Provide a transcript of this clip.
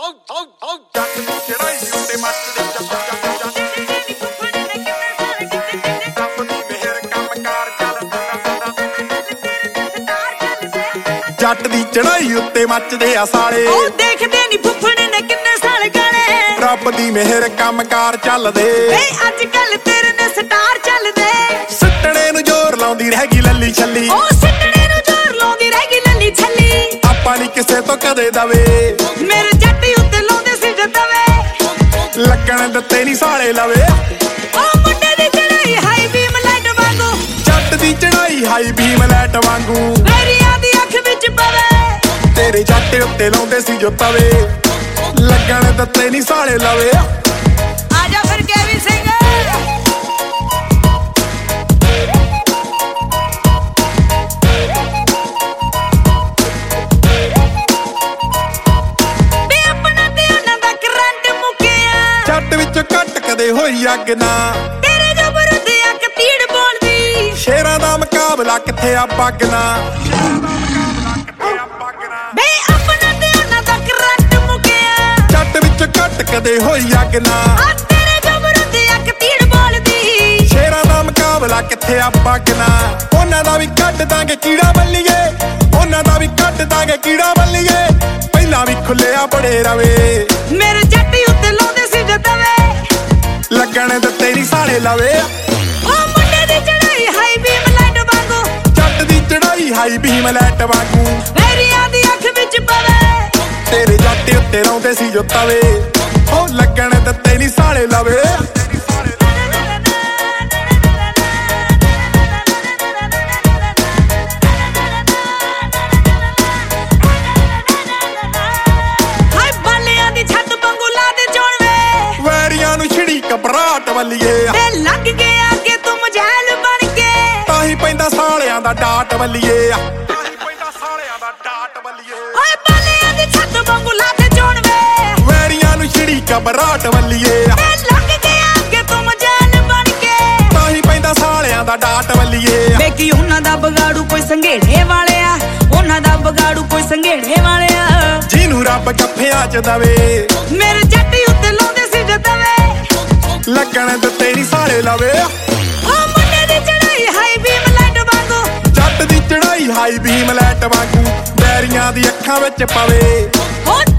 ਜੱਟ ਦੀ ਚੜਾਈ ਉੱਤੇ ਮੱਚਦੇ ਰੱਬ ਦੀ ਮਿਹਰ ਕੰਮਕਾਰ ਚੱਲਦਾ। ਜੱਟ ਦੀ ਚੜਾਈ ਉੱਤੇ ਮੱਚਦੇ ਆ ਸਾਲੇ, ਉਹ ਦੇਖਦੇ ਨੀ ਫੁੱਫੜ ਨੇ ਕਿੰਨੇ ਸਾਲ ਗਾਲੇ। ਰੱਬ ਦੀ ਮਿਹਰ ਕੰਮਕਾਰ ਚੱਲਦੇ। ਅੱਜ ਕੱਲ ਤੇਰੇ ਨੇ ਸਟਾਰ ਚੱਲਦੇ। ਸਿੱਟਣੇ ਨੂੰ ਜ਼ੋਰ ਲਾਉਂਦੀ ਰਹਿ ਗਈ ਲੱਲੀ ਛੱਲੀ, ਉਹ ਸਿੱਟਣੇ ਨੂੰ ਜ਼ੋਰ ਲਾਉਂਦੀ ਰਹਿ ਗਈ ਲੱਲੀ ਛੱਲੀ। ਆਪਾਂ ਨੀ ਕਿਸੇ ਤੋਂ ਕਦੇ ਦਵੇ, ਮੇਰੇ ਜੱਟ ਉੱਤੇ ਲਾਉਂਦੇ ਸੀ ਜਦਵੇ। ਲੱਗਣ ਦਿੱਤੇ ਨੀ ਸਾਲੇ ਲਵੇ। ਉਹ ਮੁੰਡੇ ਦੀ ਚੜਾਈ ਹਾਈ ਬੀਮ ਲਾਈਟ ਵਾਂਗੂ, ਜੱਟ ਦੀ ਚੜਾਈ ਹਾਈ ਬੀਮ ਲਾਈਟ ਵਾਂਗੂ ਮੇਰੀਆਂ ਦੀ ਅੱਖ ਵਿੱਚ ਪਵੇ। ਤੇਰੇ ਜੱਟ ਉੱਤੇ ਲਾਉਂਦੇ ਸੀ ਜੋ ਤਵੇ, ਲੱਗਣ ਦਿੱਤੇ ਨੀ ਸਾਲੇ ਲਵੇ। ਆਜਾ ਫਿਰ ਕੇਵੀ ਸਿੰਘ ਵੀ ਆਪਣਾ ਤੇ ਉਹਨਾਂ ਦਾ ਕਰੰਟ ਮੁੱਕਿਆ। ਜੱਟ ਵਿੱਚ ਘੱਟ ਕਦੇ ਹੋਈ ਅੱਗ ਨਾ, ਤੇਰੇ ਜਬਰ ਦੀ ਅੱਖ ਤੀੜ ਬੋਲਦੀ। ਸ਼ੇਰਾਂ ਦਾ ਮੁਕਾਬਲਾ ਕਿੱਥੇ ਆ ਪੱਗਣਾ। ਬੇ ਆਪਣਾ ਤੇ ਉਹਨਾਂ ਦਾ ਕਰੰਟ ਮੁੱਕਿਆ। ਜੱਟ ਵਿੱਚ ਘੱਟ ਕਦੇ ਹੋਈ ਅੱਗ ਨਾ, ਆ ਤੇਰੇ ਜਬਰ ਦੀ ਅੱਖ ਤੀੜ ਬੋਲਦੀ। ਸ਼ੇਰਾਂ ਦਾ ਮੁਕਾਬਲਾ ਕਿੱਥੇ ਆ ਪੱਗਣਾ। ਉਹਨਾਂ ਦਾ ਵੀ ਕੱਢ ਦਾਂਗੇ ਕੀੜਾ ਬੱਲੀਏ, ਉਹਨਾਂ ਦਾ ਵੀ ਕੱਢ ਦਾਂਗੇ ਕੀੜਾ ਬੱਲੀਏ। ਪਹਿਲਾਂ ਵੀ ਖੁੱਲਿਆ ਬੜੇ ਰਵੇ, ਮੇਰੇ ਜੱਟ ਉੱਤੇ ਲਾਉਂਦੇ ਸੀ ਜਦਵੇ। ਲੱਗਣ ਦਿੱਤੇ ਨੀ ਸਾਲੇ ਲਵੇ। ਉਹ ਮੁੰਡੇ ਦੀ ਚੜਾਈ ਹਾਈ ਬੀਮ ਲਾਈਟ ਵਾਂਗੂ, ਜੱਟ ਦੀ ਚੜਾਈ ਹਾਈ ਬੀਮ ਲਾਈਟ ਵਾਂਗੂ ਮੇਰੀਆਂ ਦੀ ਅੱਖ ਵਿੱਚ ਪਵੇ। ਤੇਰੇ ਜੱਟ ਉੱਤੇ ਲਾਉਂਦੇ ਸੀ ਜੋ ਤਵੇ, ਉਹ ਲੱਗਣ ਦਿੱਤੇ ਨੀ ਸਾਲੇ ਲਵੇ। ਹਾਏ ਬਾਲਿਆਂ ਦੀ ਛੱਤ ਵਾਂਗੂ ਲਾ ਦੇ ਜੋੜਵੇ। ਵੈਰੀਆਂ ਨੂੰ ਛਿੜੀ ਘਬਰਾਹਟ ਵੱਲੀਏ, ਤੇ ਲੱਗ ਗਿਆ ਕਿ ਤੂੰ ਮਜੈਲ ਬਣ ਕੇ। ਤਾਂ ਹੀ ਪੈਂਦਾ ਸਾਲਿਆਂ ਦਾ ਡਾਟ ਵੱਲੀਏ, ਤਾਂ ਹੀ ਪੈਂਦਾ ਸਾਲਿਆਂ ਦਾ ਡਾਟ ਵੱਲੀਏ। ਹਾਏ ਬਾਲਿਆਂ ਦੀ ਛੱਤ ਵਾਂਗੂ ਲਾ ਦੇ ਜੋੜਵੇ। ਵੈਰੀਆਂ ਨੂੰ ਛਿੜੀ ਘਬਰਾਹਟ ਵੱਲੀਏ, ਤੇ ਲੱਗ ਗਿਆ ਕਿ ਤੂੰ ਮਜੈਲ ਬਣ ਕੇ। ਤਾਂ ਹੀ ਪੈਂਦਾ ਸਾਲਿਆਂ ਦਾ ਡਾਟ ਵੱਲੀਏ। ਵੇਖੀ ਉਹਨਾਂ ਦਾ ਬਗਾੜੂ ਕੋਈ ਸੰਘੇੜੇ ਵਾਲਿਆ, ਉਹਨਾਂ ਦਾ ਬਗਾੜੂ ਕੋਈ ਸੰਘੇੜੇ ਵਾਲਿਆ। ਜਿਹਨੂੰ ਰੱਬ ਗੱਫਿਆਂ ਚ ਦਵੇ, ਮੇਰੇ ਜੱਟ ਉੱਤੇ ਲਾਉਂਦੇ ਸੀ ਜਦਵੇ। ਲੱਗਣ ਦਿੱਤੇ ਨੀ ਸਾਲੇ ਲਵੇ। ਉਹ ਮੁੰਡੇ ਦੀ ਚੜਾਈ ਹਾਈ ਬੀਮ ਲਾਈਟ ਵਾਂਗੂ, ਜੱਟ ਦੀ ਚੜਾਈ ਹਾਈ ਬੀਮ ਲਾਈਟ ਵਾਂਗੂ ਵੈਰੀਆਂ ਦੀ ਅੱਖਾਂ ਵਿੱਚ ਪਵੇ। ਉਹ